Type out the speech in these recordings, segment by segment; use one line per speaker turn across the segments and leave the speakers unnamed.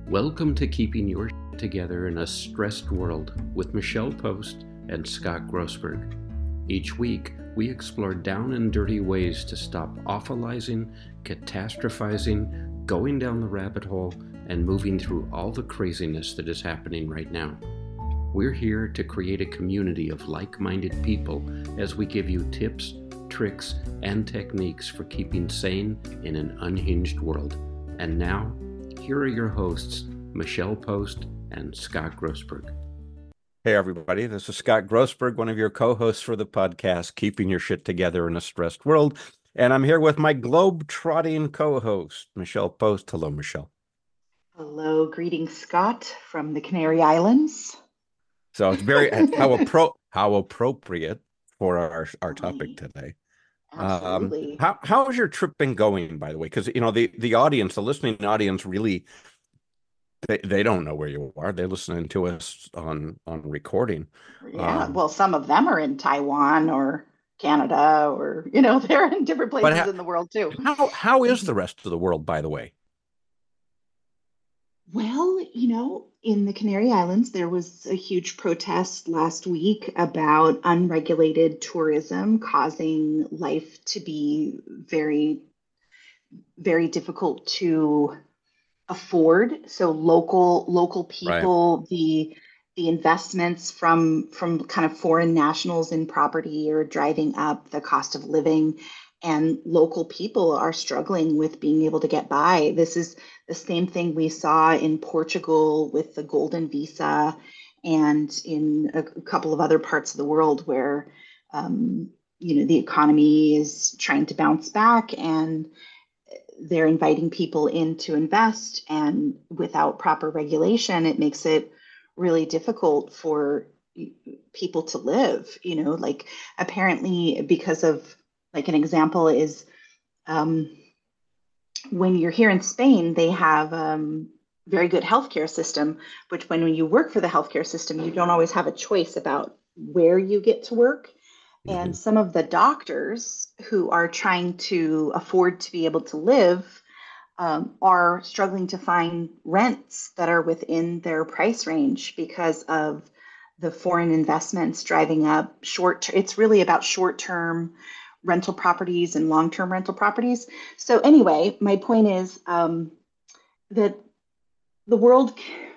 Welcome to Keeping Your Together in a Stressed World with Michelle Post and Scott Grossberg. Each week, we explore down and dirty ways to stop awfulizing, catastrophizing, going down the rabbit hole, and moving through all the craziness that is happening right now. We're here to create a community of like-minded people as we give you tips, tricks, and techniques for keeping sane in an unhinged world. And now, here are your hosts, Michelle Post and Scott Grossberg.
Hey, everybody. This is Scott Grossberg, one of your co-hosts for the podcast, Keeping Your Shit Together in a Stressed World. And I'm here with my globe-trotting co-host, Michelle Post. Hello, Michelle.
Hello. Greetings, Scott, from the Canary Islands.
So it's very, how appropriate for our topic today.
Absolutely.
How has your trip been going, by the way? Because, you know, the audience, the listening audience really, they don't know where you are. They're listening to us on recording.
Yeah, well, some of them are in Taiwan or Canada or, they're in different places in the world too.
How is the rest of the world, by the way?
Well, in the Canary Islands, there was a huge protest last week about unregulated tourism causing life to be very, very difficult to afford. So local people, right. The investments from kind of foreign nationals in property are driving up the cost of living, and local people are struggling with being able to get by. This is the same thing we saw in Portugal with the golden visa and in a couple of other parts of the world where, the economy is trying to bounce back and they're inviting people in to invest. And without proper regulation, it makes it really difficult for people to live, apparently because of, like, an example is when you're here in Spain, they have very good healthcare system, but when you work for the healthcare system, you don't always have a choice about where you get to work. Mm-hmm. And some of the doctors who are trying to afford to be able to live are struggling to find rents that are within their price range because of the foreign investments driving up it's really about short-term rental properties and long-term rental properties. So anyway, my point is that the world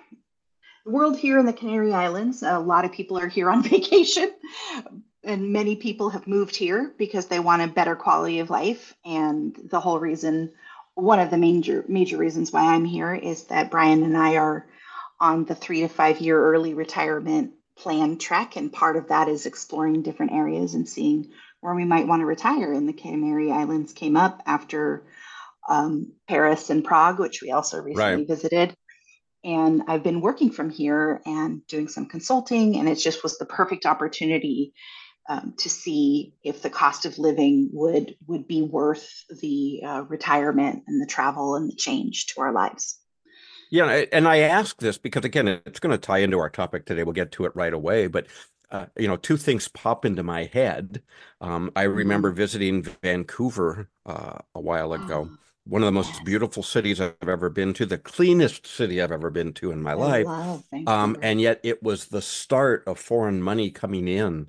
here in the Canary Islands, a lot of people are here on vacation, and many people have moved here because they want a better quality of life. And the whole reason, one of the major reasons why I'm here is that Brian and I are on the 3 to 5 year early retirement plan trek. And part of that is exploring different areas and seeing where we might want to retire. And the Canary Islands came up after Paris and Prague, which we also recently visited. And I've been working from here and doing some consulting, and it just was the perfect opportunity to see if the cost of living would be worth the retirement and the travel and the change to our lives.
Yeah, and I ask this because, again, it's going to tie into our topic today. We'll get to it right away, but two things pop into my head. I remember visiting Vancouver a while ago. One of the most beautiful cities I've ever been to, the cleanest city I've ever been to in my life. And yet it was the start of foreign money coming in.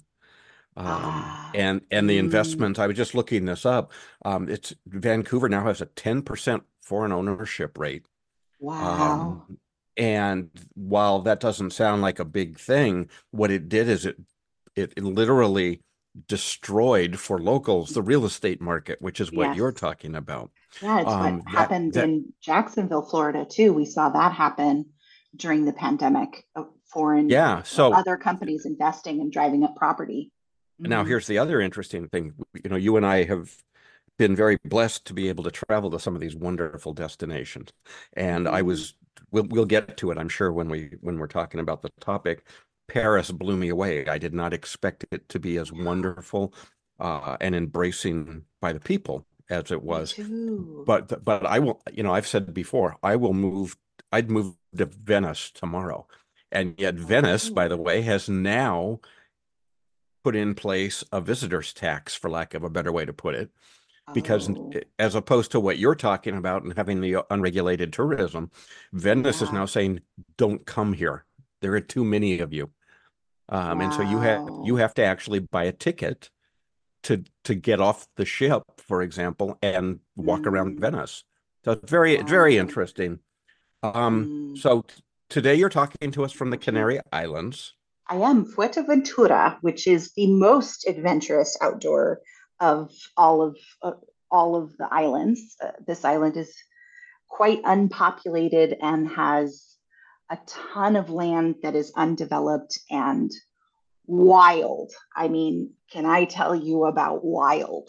And the investments, I was just looking this up. It's Vancouver now has a 10% foreign ownership rate.
Wow.
And while that doesn't sound like a big thing, what it did is it literally destroyed for locals the real estate market, which is what you're talking about.
Yeah, it's what happened in Jacksonville, Florida, too. We saw that happen during the pandemic. Other companies investing and driving up property.
Now, here's the other interesting thing. You and I have been very blessed to be able to travel to some of these wonderful destinations. And we'll get to it, I'm sure, when we're talking about the topic. Paris blew me away. I did not expect it to be as wonderful and embracing by the people as it was. But I will, I've said before, I'd move to Venice tomorrow. And yet Venice, by the way, has now put in place a visitor's tax, for lack of a better way to put it. because
Oh,
as opposed to what you're talking about and having the unregulated tourism, Venice is
yeah.
now saying, don't come here. There are too many of you. And so you
Wow.
have to actually buy a ticket to get off the ship, for example, and walk around
Mm,
Venice. So it's very
wow.
interesting.
Mm.
So today you're talking to us from the Canary Islands.
I am Fuerteventura, which is the most adventurous outdoor of all of uh, all of the islands. This island is quite unpopulated and has a ton of land that is undeveloped and wild. I mean, can I tell you about wild?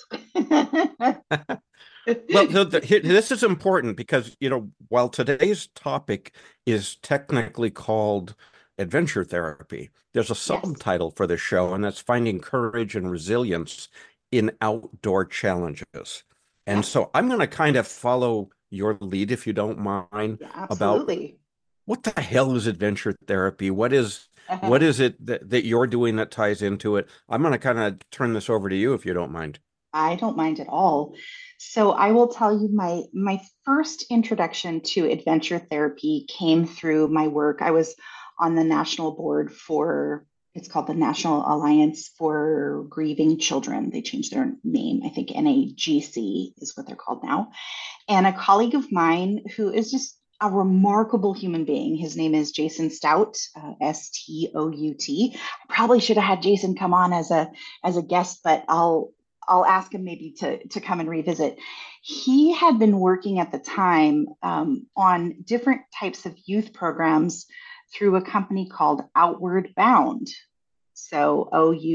Well, this is important because, while today's topic is technically called adventure therapy, there's a
Yes.
subtitle for the show, and that's finding courage and resilience in outdoor challenges. And
Yes.
so I'm going to kind of follow your lead, if you don't mind,
Yeah,
about
absolutely.
what the hell is adventure therapy? What is it that you're doing that ties into it? I'm going to kind of turn this over to you, if you don't mind.
I don't mind at all. So I will tell you my first introduction to adventure therapy came through my work. I was on the national board for it's called the National Alliance for Grieving Children. They changed their name. I think NAGC is what they're called now. And a colleague of mine who is just a remarkable human being. His name is Jason Stout, Stout. I probably should have had Jason come on as a guest, but I'll ask him maybe to come and revisit. He had been working at the time on different types of youth programs through a company called Outward Bound. So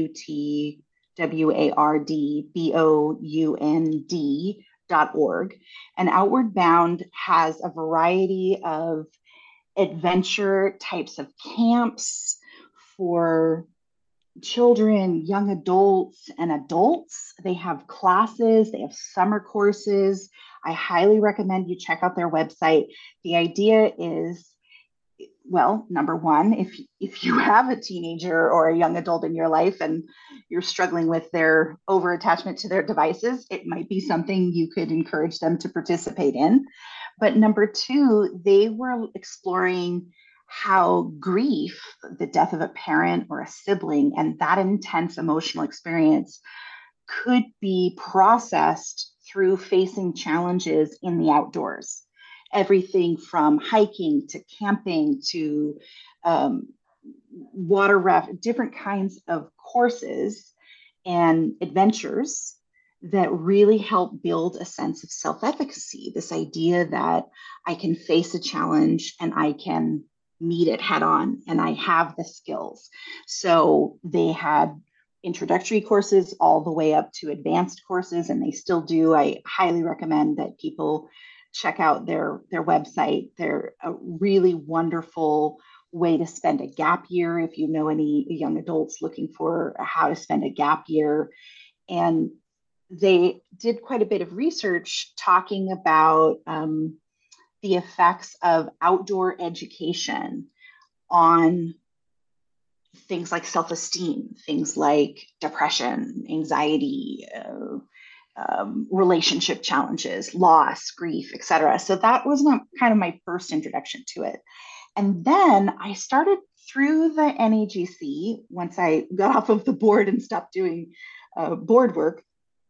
OUTWARDBOUND.org. And Outward Bound has a variety of adventure types of camps for children, young adults, and adults. They have classes, they have summer courses. I highly recommend you check out their website. The idea is, well, number one, if you have a teenager or a young adult in your life and you're struggling with their over attachment to their devices, it might be something you could encourage them to participate in. But number two, they were exploring how grief, the death of a parent or a sibling, and that intense emotional experience could be processed through facing challenges in the outdoors. Everything from hiking to camping to um, water raft, different kinds of courses and adventures that really help build a sense of self efficacy. This idea that I can face a challenge and I can meet it head on and I have the skills. So they had introductory courses all the way up to advanced courses, and they still do. I highly recommend that people check out their website. They're a really wonderful way to spend a gap year if you know any young adults looking for how to spend a gap year. And they did quite a bit of research talking about the effects of outdoor education on things like self-esteem, things like depression, anxiety, relationship challenges, loss, grief, etc. So that was kind of my first introduction to it. And then I started through the NAGC once I got off of the board and stopped doing board work.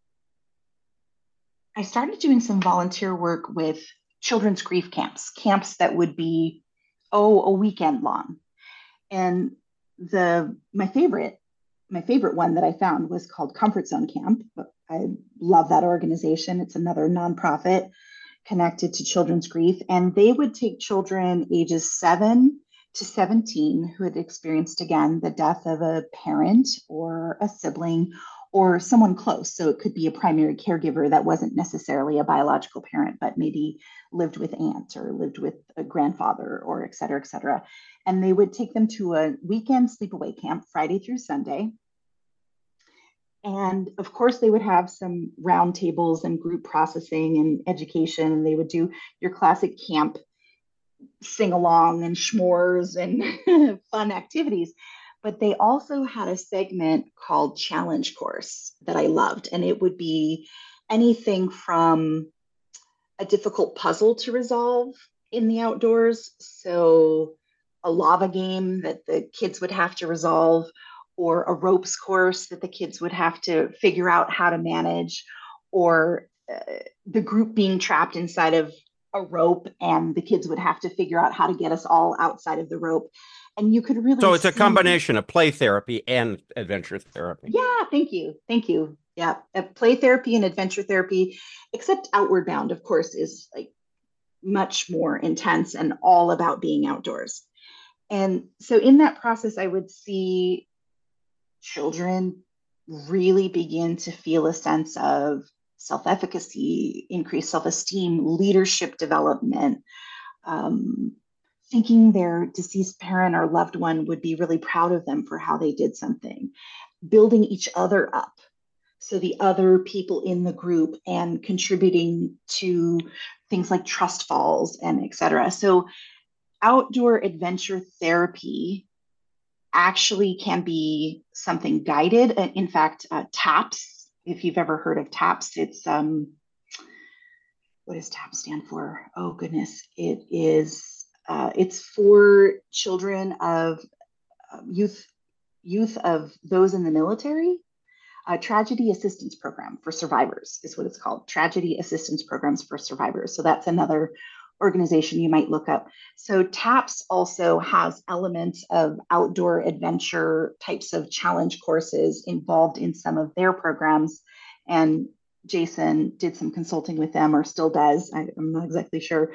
I started doing some volunteer work with children's grief camps, camps that would be, a weekend long. And the my favorite one that I found was called Comfort Zone Camp. I love that organization. It's another nonprofit connected to children's grief, and they would take children ages 7 to 17 who had experienced again the death of a parent or a sibling or someone close. So it could be a primary caregiver that wasn't necessarily a biological parent, but maybe lived with aunt or lived with a grandfather or et cetera, et cetera. And they would take them to a weekend sleepaway camp, Friday through Sunday. And of course, they would have some round tables and group processing and education. And they would do your classic camp sing along and schmores and fun activities. But they also had a segment called Challenge Course that I loved. And it would be anything from a difficult puzzle to resolve in the outdoors. So a lava game that the kids would have to resolve, or a ropes course that the kids would have to figure out how to manage, or the group being trapped inside of a rope and the kids would have to figure out how to get us all outside of the rope. And you could really
So it's a
see,
combination of play therapy and adventure therapy.
yeah, thank you. Thank you. Yeah. Play therapy and adventure therapy, except Outward Bound, of course, is like much more intense and all about being outdoors. And so in that process, I would see children really begin to feel a sense of self efficacy, increased self esteem, leadership development, um, thinking their deceased parent or loved one would be really proud of them for how they did something, building each other up. So the other people in the group and contributing to things like trust falls and et cetera. So outdoor adventure therapy actually can be something guided. In fact, TAPS, if you've ever heard of TAPS, it's what does TAPS stand for? Oh goodness, it's for children of youth of those in the military. Tragedy Assistance Program for Survivors is what it's called. Tragedy Assistance Programs for Survivors. So that's another organization you might look up. So TAPS also has elements of outdoor adventure types of challenge courses involved in some of their programs. And Jason did some consulting with them, or still does. I'm not exactly sure.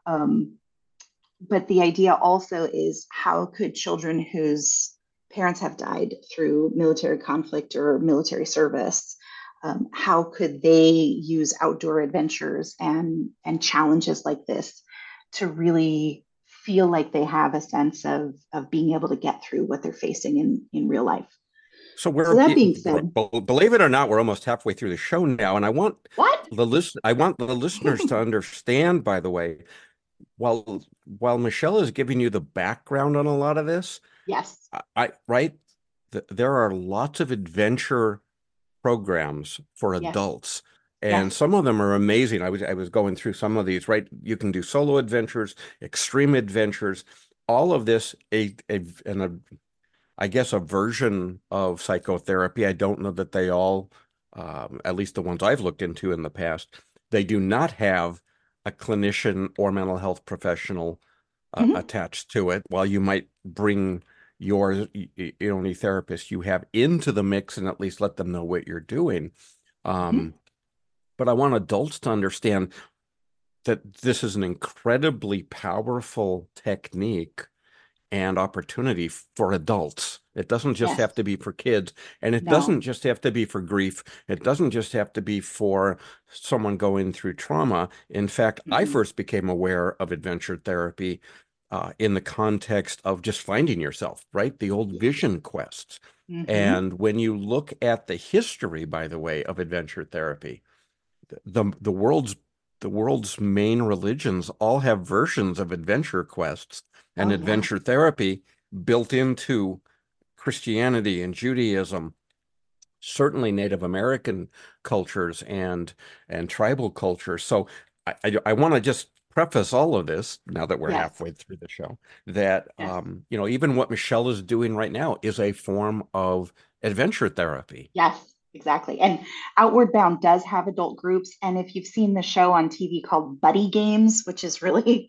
But the idea also is, how could children whose parents have died through military conflict or military service, how could they use outdoor adventures and challenges like this to really feel like they have a sense of being able to get through what they're facing in real life?
So
that being said,
believe it or not, we're almost halfway through the show now, and I want
what?
the listeners to understand, by the way, while Michelle is giving you the background on a lot of this,
Yes.
There are lots of adventure programs for adults, and
Yes.
some of them are amazing. I was going through some of these, right? You can do solo adventures, extreme adventures, all of this, I guess a version of psychotherapy. I don't know that they all, at least the ones I've looked into in the past, they do not have a clinician or mental health professional attached to it. While you might bring your only therapist you have into the mix and at least let them know what you're doing. But I want adults to understand that this is an incredibly powerful technique and opportunity for adults. It doesn't just have to be for kids, and it doesn't just have to be for grief. It doesn't just have to be for someone going through trauma. In fact, I first became aware of adventure therapy in the context of just finding yourself, right? The old vision quests. And when you look at the history, by the way, of adventure therapy, the world's main religions all have versions of adventure quests and adventure therapy built into Christianity and Judaism, certainly Native American cultures and tribal cultures. So I want to just preface all of this, now that we're halfway through the show, that even what Michelle is doing right now is a form of adventure therapy.
Yes, exactly. And Outward Bound does have adult groups. And if you've seen the show on TV called Buddy Games, which is really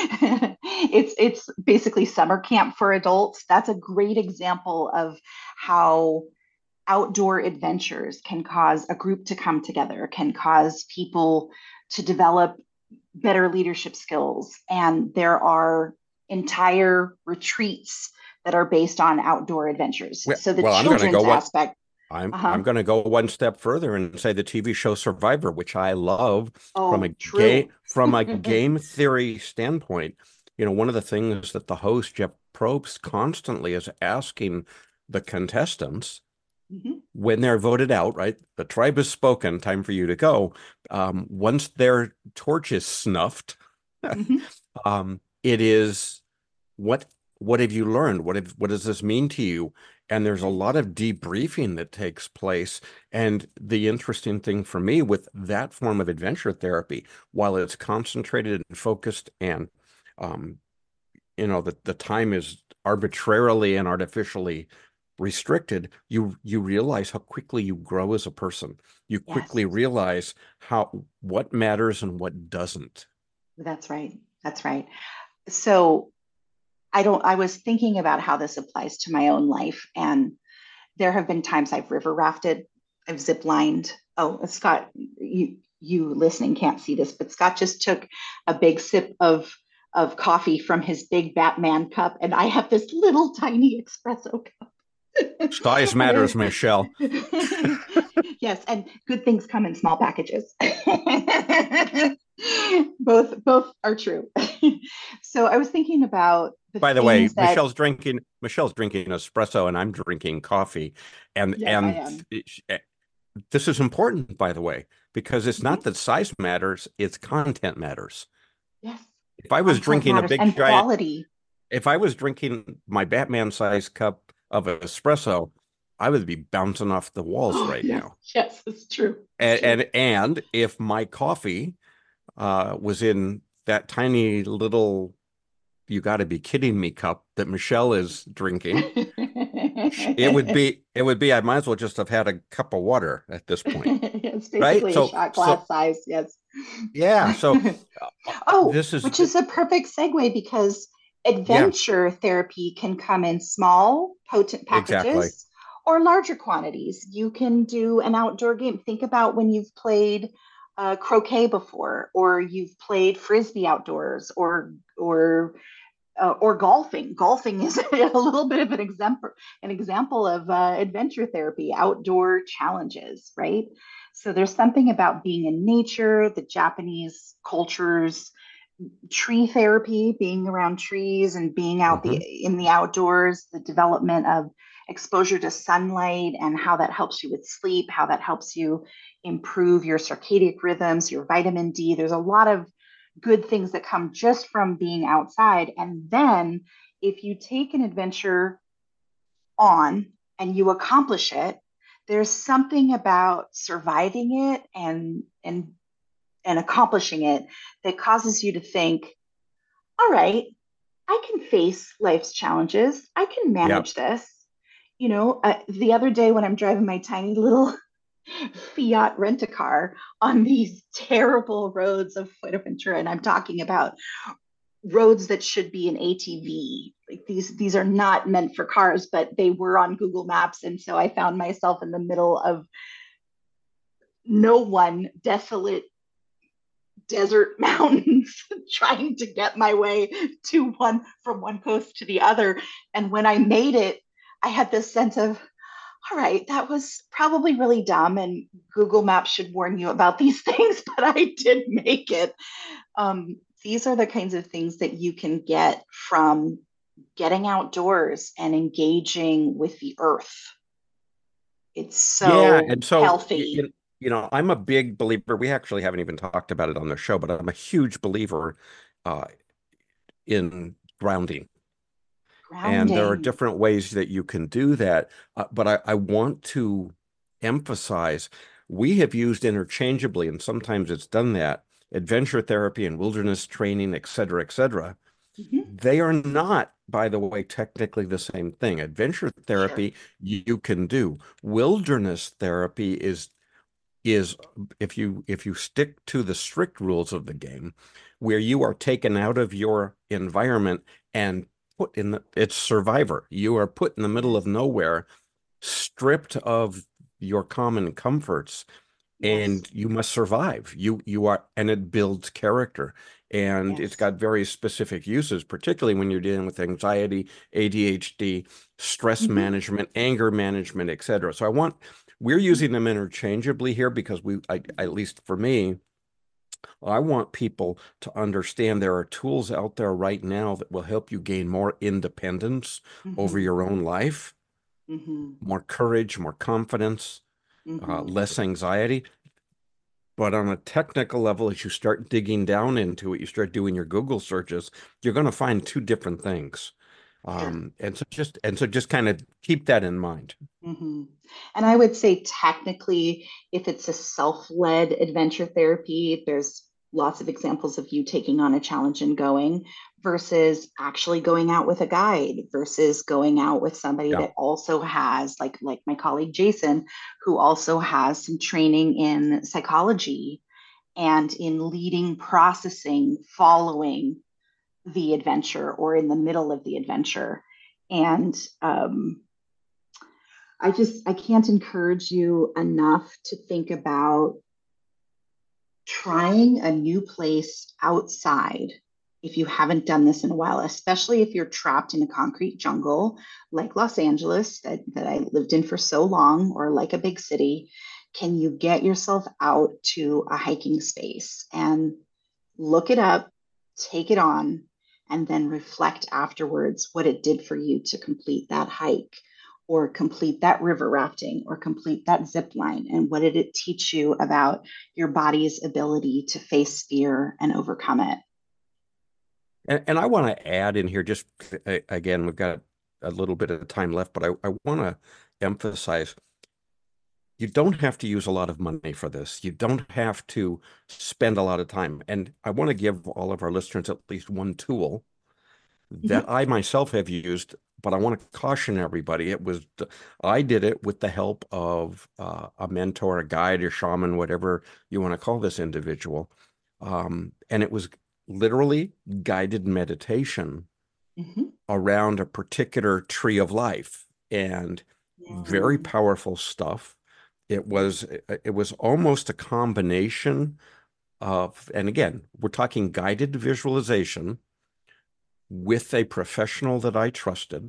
it's basically summer camp for adults, that's a great example of how outdoor adventures can cause a group to come together, can cause people to develop better leadership skills. And there are entire retreats that are based on outdoor adventures. So the children's aspect.
I'm going to go one step further and say the TV show Survivor, which I love from a game theory standpoint. One of the things that the host, Jeff Probst, constantly is asking the contestants when they're voted out, right? The tribe has spoken, time for you to go. Once their torch is snuffed, it is, what have you learned? What does this mean to you? and there's a lot of debriefing that takes place. And the interesting thing for me with that form of adventure therapy, while it's concentrated and focused, and the time is arbitrarily and artificially restricted, you realize how quickly you grow as a person. You quickly
Yes,
realize what matters and what doesn't.
that's right. That's right. So I was thinking about how this applies to my own life. And there have been times I've river rafted, I've zip lined. Oh, Scott, you listening can't see this, but Scott just took a big sip of coffee from his big Batman cup, and I have this little tiny espresso cup.
Size matters, Michelle.
Yes, and good things come in small packages. Both are true. So I was thinking about the
By the way,
things that
Michelle's drinking espresso and I'm drinking coffee. And
yes, I
and
am.
this is important, by the way, because it's
Mhm.
not that size matters, it's content matters.
Yes,
If I was
content
drinking a
matters
big
and
giant,
quality.
if I was drinking my Batman sized cup of espresso, I would be bouncing off the walls
Oh
right
yes,
now.
yes, it's true. It's
And
true.
if my coffee was in that tiny little "you got to be kidding me" cup that Michelle is drinking, it would be I might as well just have had a cup of water at this point,
It's
right?
basically a
So
shot
so
glass size. Yes.
yeah, so
Oh,
this is
which is a perfect segue because
yeah,
adventure therapy can come in small, potent
exactly.
packages or larger quantities. You can do an outdoor game. Think about when you've played croquet before, or you've played frisbee outdoors, or golfing. Golfing is a little bit of an example of adventure therapy, outdoor challenges, right? So there's something about being in nature, the Japanese cultures, tree therapy, being around trees and being out
Hmm.
in the outdoors, the development of exposure to sunlight and how that helps you with sleep, how that helps you improve your circadian rhythms, your vitamin D. There's a lot of good things that come just from being outside. And then if you take an adventure on and you accomplish it, there's something about surviving it and accomplishing it that causes you to think, all right, I can face life's challenges. I can
Yeah.
manage this. The other day when I'm driving my tiny little Fiat rent a car on these terrible roads of Fuerteventura, and I'm talking about roads that should be an ATV. Like these are not meant for cars, but they were on Google Maps, and so I found myself in the middle of no one, desolate desert mountains, trying to get my way to one from one coast to the other. And when I made it, I had this sense of, all right, that was probably really dumb, and Google Maps should warn you about these things, but I did make it. These are the kinds of things that you can get from getting outdoors and engaging with the earth. It's
Yeah,
so
and so
healthy.
I'm a big believer. We actually haven't even talked about it on the show, but I'm a huge believer uh, in grounding. And there are
Grounding.
different ways that you can do that. But I want to emphasize we have used interchangeably, and sometimes it's done that, adventure therapy and wilderness training, et cetera, et cetera.
Mhm.
They are not, by the way, technically the same thing. Adventure
Sure.
therapy you can do. Wilderness therapy is if you stick to the strict rules of the game, where you are taken out of your environment and put in it's Survivor. You are put in the middle of
Yes.
nowhere, stripped of your common comforts,
Yes.
and you must survive. You are, and it builds character. And it's
Yes.
got very specific uses, particularly when you're dealing with anxiety, ADHD, stress
Mhm.
management, anger management, etc. So we're using them interchangeably here because at least for me, I want people to understand there are tools out there right now that will help you gain more independence over
Mhm.
your own life,
Mhm.
more courage, more confidence,
Mhm.
less anxiety. But on a technical level, as you start digging down into it, you start doing your Google searches, you're going to find two different things.
Sure.
And so just kind of keep that in mind.
hmm And I would say technically, if it's a self-led adventure therapy, there's lots of examples of you taking on a challenge and going versus actually going out with a guide versus going out with somebody
Yeah.
that also has like my colleague Jason, who also has some training in psychology and in leading, processing, following the adventure or in the middle of the adventure. And I can't encourage you enough to think about trying a new place outside if you haven't done this in a while, especially if you're trapped in a concrete jungle like Los Angeles that I lived in for so long, or like a big city. Can you get yourself out to a hiking space and look it up, take it on, and then reflect afterwards what it did for you to complete that hike or complete that river rafting or complete that zip line? And what did it teach you about your body's ability to face fear and overcome it?
And I want to add in here, just again, we've got a little bit of time left, but I want to emphasize you don't have to use a lot of money for this. You don't have to spend a lot of time. And I want to give all of our listeners at least one tool that
Mm-hmm.
I myself have used, but I want to caution everybody. I did it with the help of a mentor, a guide, a shaman, whatever you want to call this individual. And it was literally guided meditation
Mm-hmm.
around a particular tree of life, and very
Yeah.
powerful stuff. It was almost a combination of, and again, we're talking guided visualization with a professional that I trusted,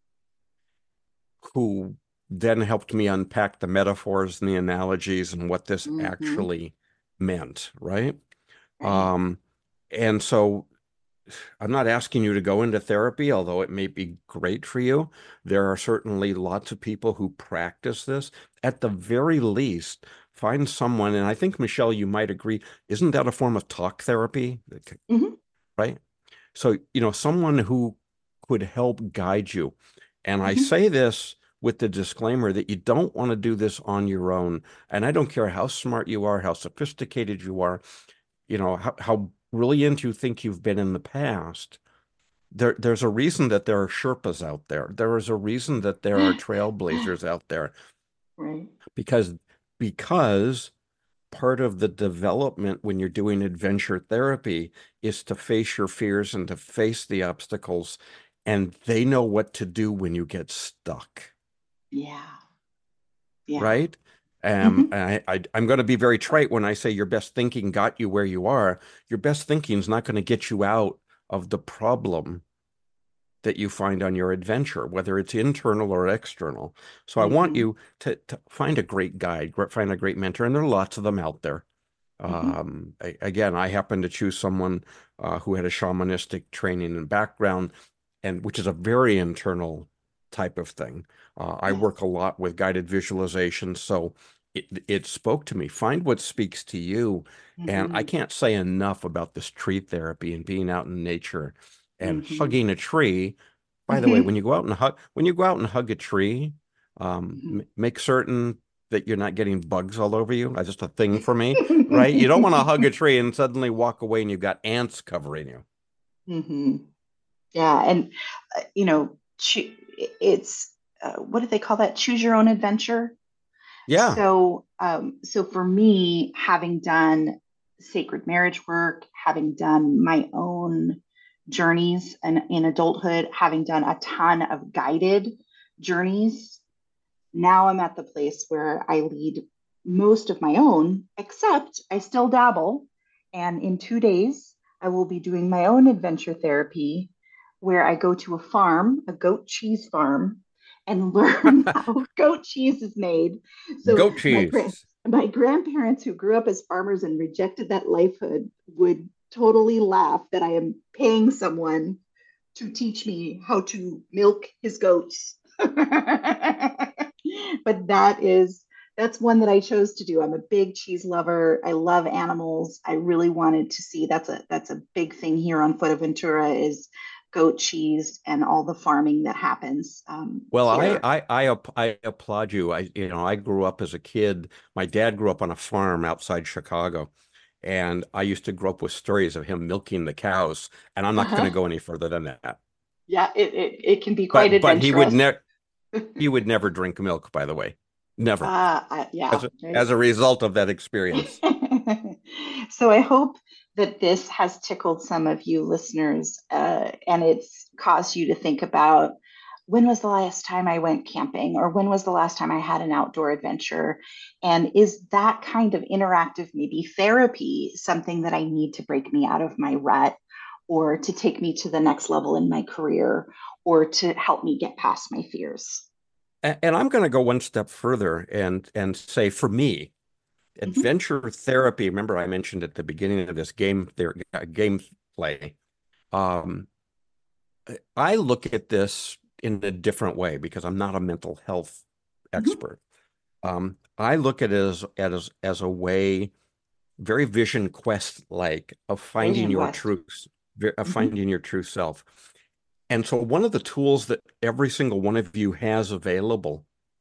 who then helped me unpack the metaphors and the analogies and what this
Mm-hmm.
actually meant, right?
Right.
Um, and so I'm not asking you to go into therapy, although it may be great for you. There are certainly lots of people who practice this. At the very least, find someone, and I think, Michelle, you might agree, isn't that a form of talk therapy?
Mm-hmm.
Right? So, someone who could help guide you. And I
Mm-hmm.
say this with the disclaimer that you don't want to do this on your own. And I don't care how smart you are, how sophisticated you are, how brilliant you think you've been in the past. There's a reason that there are Sherpas out there. There is a reason that there are trailblazers out there,
Right.
because because part of the development when you're doing adventure therapy is to face your fears and to face the obstacles, and they know what to do when you get stuck,
Yeah. Yeah.
right?
Mm-hmm.
I'm going to be very trite when I say your best thinking got you where you are. Your best thinking is not going to get you out of the problem that you find on your adventure, whether it's internal or external. So I want
Mm-hmm.
you to find a great guide, find a great mentor, and there are lots of them out there.
Mm-hmm.
Again, I happened to choose someone who had a shamanistic training and background, and which is a very internal type of thing. I
Yes.
work a lot with guided visualization, so it spoke to me. Find what speaks to you. And I
Mm-hmm.
can't say enough about this tree therapy and being out in nature and
Mm-hmm.
hugging a tree. By the way,
Mm-hmm.
when you go out and hug a tree, make certain that you're not getting bugs all over you. That's just a thing for me, right? You don't want to hug a tree and suddenly walk away and you've got ants covering you.
Mm-hmm. Yeah, and it's what do they call that? Choose your own adventure.
Yeah.
So for me, having done sacred marriage work, having done my own journeys and in adulthood, having done a ton of guided journeys, now I'm at the place where I lead most of my own, except I still dabble. And in 2 days, I will be doing my own adventure therapy where I go to a farm, a goat cheese farm, and learn how goat cheese is made. So
Goat cheese.
my grandparents who grew up as farmers and rejected that lifehood would totally laugh that I am paying someone to teach me how to milk his goats. But that's one that I chose to do. I'm a big cheese lover. I love animals. I really wanted to see that's a big thing here on Fuerteventura is goat cheese and all the farming that happens
Well,
here.
I applaud you. I grew up as a kid. My dad grew up on a farm outside Chicago, and I used to grow up with stories of him milking the cows. And I'm not going to
Uh-huh.
go any further than that.
Yeah, it can be quite
But
adventurous.
he would never drink milk, by the way, never,
Yeah,
as
right.
a result of that experience.
So I hope that this has tickled some of you listeners, and it's caused you to think about when was the last time I went camping, or when was the last time I had an outdoor adventure, and is that kind of interactive, maybe therapy, something that I need to break me out of my rut, or to take me to the next level in my career, or to help me get past my fears.
And I'm going to go one step further and say, for me,
Mhm.
adventure therapy. Remember, I mentioned at the beginning of this game play. Um, I look at this in a different way because I'm not a mental health
Mhm.
expert. I look at it as a way, very Vision Quest like, of
Vision quest. Mhm.
finding your true self. And so one of the tools that every single one of you has available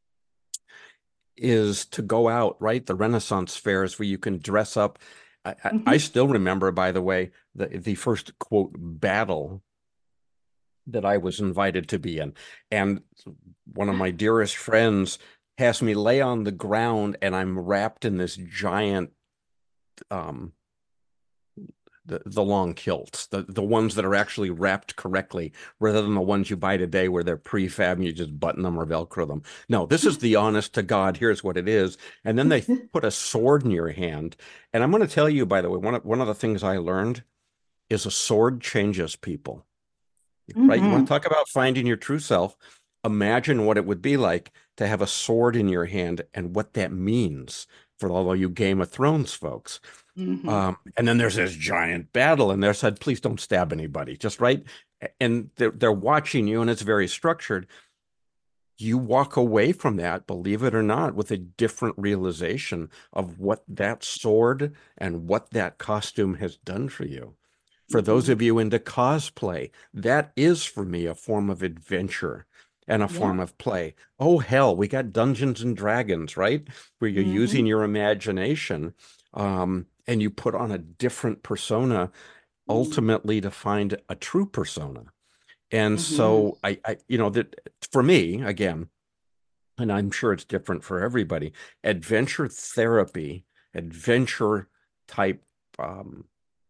is to go out, right? The Renaissance fairs where you can dress up. I
Mhm.
still remember, by the way, the first quote battle that I was invited to be in. And one of my dearest friends has me lay on the ground and I'm wrapped in this giant um the long kilts, the ones that are actually wrapped correctly, rather than the ones you buy today where they're prefab and you just button them or Velcro them. No, this is the honest to God, here's what it is. And then they put a sword in your hand. And I'm going to tell you, by the way, one of the things I learned is a sword changes people, right? You want to
Mhm.
talk about finding your true self? Imagine what it would be like to have a sword in your hand and what that means for all of you Game of Thrones folks.
Mhm.
And then there's this giant battle, and they're said, please don't stab anybody, just right. And they're watching you, and it's very structured. You walk away from that, believe it or not, with a different realization of what that sword and what that costume has done for you. For those
Mhm.
of you into cosplay, that is for me a form of adventure and a
Yeah.
form of play. Oh, hell, we got Dungeons and Dragons, right? Where you're using
Mhm.
your imagination, and you put on a different persona
Mhm.
ultimately to find a true persona. And
Mhm.
so that for me, again, and I'm sure it's different for everybody, adventure therapy, adventure type, um,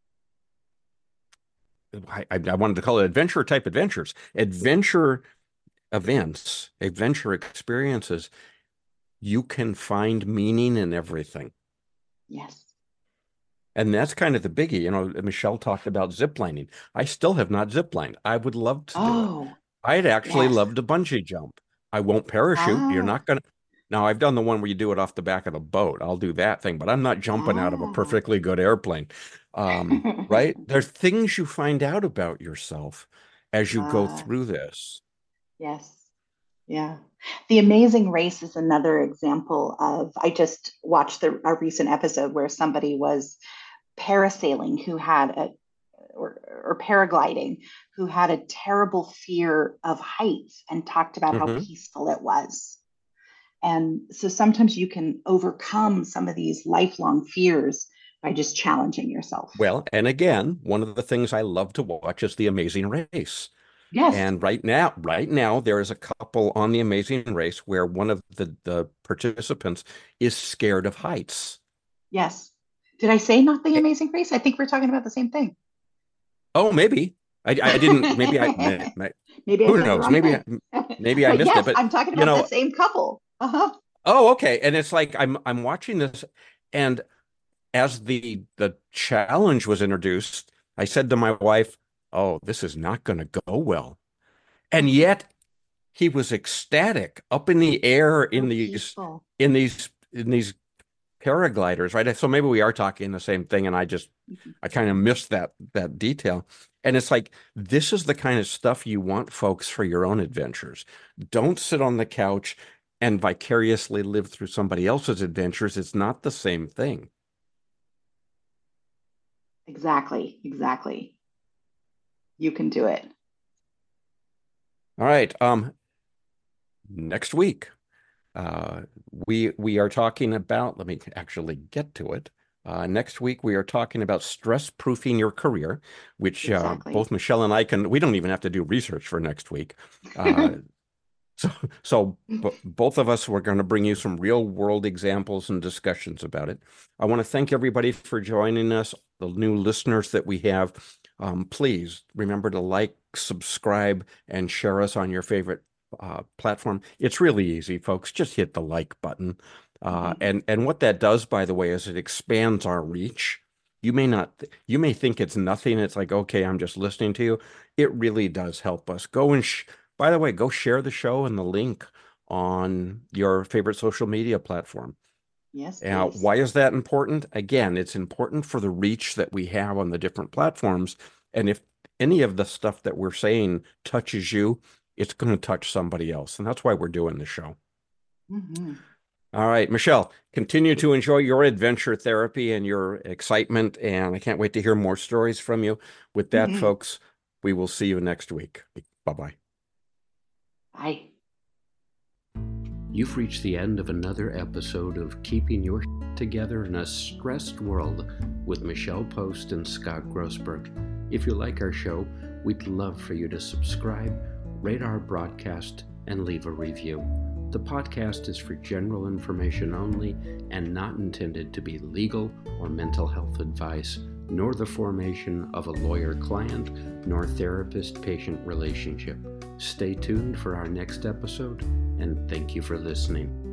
I wanted to call it adventure type adventures, adventure events, adventure experiences. You can find meaning in everything.
Yes.
And that's kind of the biggie. Michelle talked about ziplining. I still have not ziplined. I would love to do it.
Oh,
I'd actually
yes.
love to bungee jump. I won't parachute. You're
Ah.
not gonna. Now, I've done the one where you do it off the back of the boat. I'll do that thing, but I'm not jumping out of a
Ah.
perfectly good airplane. Right? There's things you find out about yourself as you go
Ah,
through this.
yes. Yeah. The Amazing Race is another example of, I just watched a recent episode where somebody was parasailing who had a, or paragliding, who had a terrible fear of heights and talked about how
Mhm.
peaceful it was. And so sometimes you can overcome some of these lifelong fears by just challenging yourself.
Well, and again, one of the things I love to watch is The Amazing Race.
Yes,
And right now, there is a couple on The Amazing Race where one of the participants is scared of heights.
yes. Did I say not the
Eh,
Amazing Race? I think we're talking about the same thing.
Oh, maybe I didn't.
Maybe I
Who
said the
knows?
wrong thing.
Maybe I
But
missed it.
yes,
But
I'm talking
you
about that
know,
same couple. Uh-huh.
oh, okay. And it's like I'm watching this, and as the challenge was introduced, I said to my wife, "Oh, this is not going to go well." And yet he was ecstatic up in the air
So peaceful.
in these paragliders, right? So maybe we are talking the same thing, and I kind of missed that detail. And it's like this is the kind of stuff you want, folks, for your own adventures. Don't sit on the couch and vicariously live through somebody else's adventures. It's not the same thing.
Exactly, exactly. You can do it.
All right. Next week, we are talking about, let me actually get to it. Next week, we are talking about stress-proofing your career, which
Exactly.
both Michelle and I we don't even have to do research for next week. So both of us, we're going to bring you some real-world examples and discussions about it. I want to thank everybody for joining us, the new listeners that we have. Please remember to like, subscribe, and share us on your favorite platform. It's really easy, folks. Just hit the like button. And what that does, by the way, is it expands our reach. You may think it's nothing. It's like, okay, I'm just listening to you. It really does help us. By the way, go share the show and the link on your favorite social media platform.
Yes, please.
Why is that important? Again, it's important for the reach that we have on the different platforms. And if any of the stuff that we're saying touches you, it's going to touch somebody else. And that's why we're doing the show.
Mm-hmm.
All right, Michelle, continue to enjoy your adventure therapy and your excitement. And I can't wait to hear more stories from you. With that, folks, we will see you next week. Bye-bye.
Bye.
You've reached the end of another episode of Keeping Your Together in a Stressed World with Michelle Post and Scott Grossberg. If you like our show, we'd love for you to subscribe, rate our broadcast, and leave a review. The podcast is for general information only and not intended to be legal or mental health advice, nor the formation of a lawyer-client, nor therapist-patient relationship. Stay tuned for our next episode, and thank you for listening.